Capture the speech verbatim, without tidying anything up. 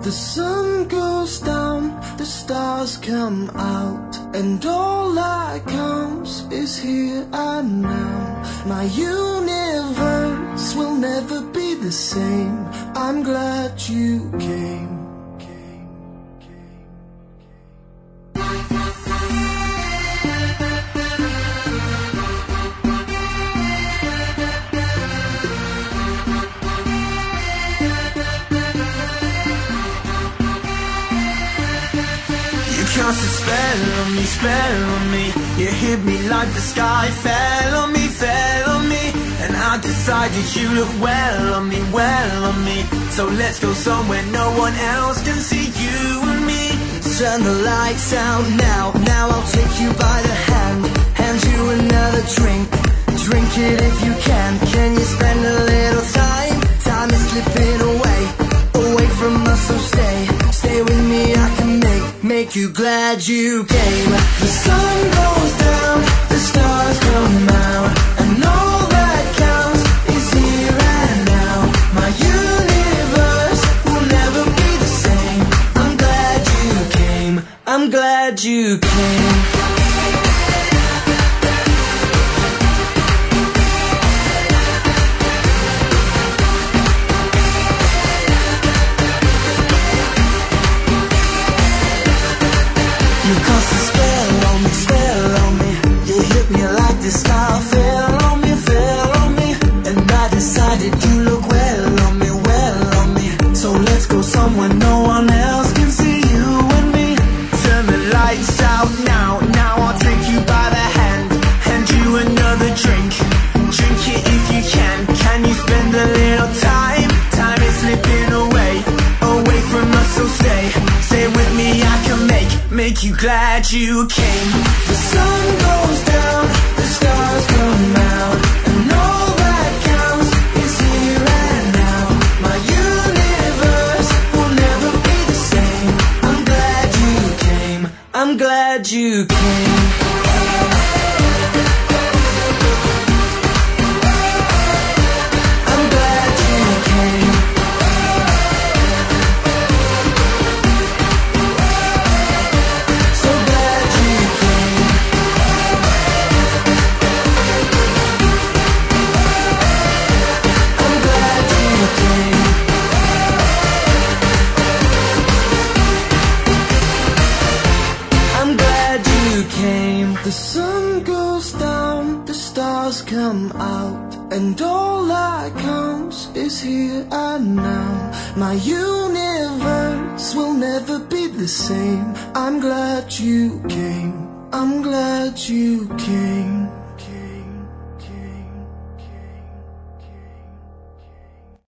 The sun goes down, the stars come out, and all that counts is here and now. My universe will never be the same. I'm glad you came. Cast a spell on me, spell on me. You hit me like the sky fell on me, fell on me. And I decided you look well on me, well on me. So let's go somewhere no one else can see you and me. Turn the lights out now, now I'll take you by the hand, hand you another drink, drink it if you can. Can you spend a little time, time is slipping away, away from us, so stay, stay with me, I can make, make you glad you came. The sun goes down, the stars come out, and all that counts is here and now. My universe will never be the same. I'm glad you came, I'm glad you came. You cast a spell on me, spell on me. You hit me like the star fell on me, fell on me. And I decided you look well on me, well on me. So let's go somewhere no one else can see you and me. Turn the lights out now, now I'll take you by the hand, hand you another drink, drink it if you can. Can you spend a little time, time is slipping away, away from us, so stay, stay with me, I can make, make you glad you came. The sun goes down, the stars come out, and all that counts is here and now. My universe will never be the same. I'm glad you came, I'm glad you came. I'm glad you came. So glad you came. I'm glad you came. I'm glad you came. The sun goes down, the stars come out, and all that counts is here and now. My universe will never be the same. I'm glad you came, I'm glad you came.